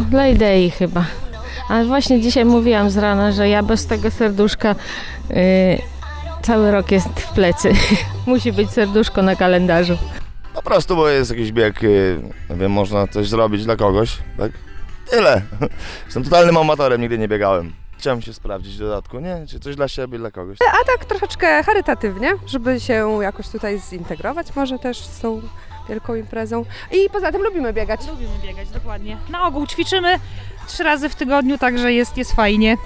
dla idei chyba. Ale właśnie dzisiaj mówiłam z rana, że ja bez tego serduszka cały rok jest w plecy. Musi być serduszko na kalendarzu. Po prostu, bo jest jakiś bieg, nie wiem, można coś zrobić dla kogoś, tak? Tyle. Jestem totalnym amatorem, nigdy nie biegałem. Chciałem się sprawdzić w dodatku, nie? Czy coś dla siebie, dla kogoś. A tak troszeczkę charytatywnie, żeby się jakoś tutaj zintegrować może też z tą wielką imprezą. I poza tym lubimy biegać. Lubimy biegać, dokładnie. Na ogół ćwiczymy 3 razy w tygodniu, także jest fajnie.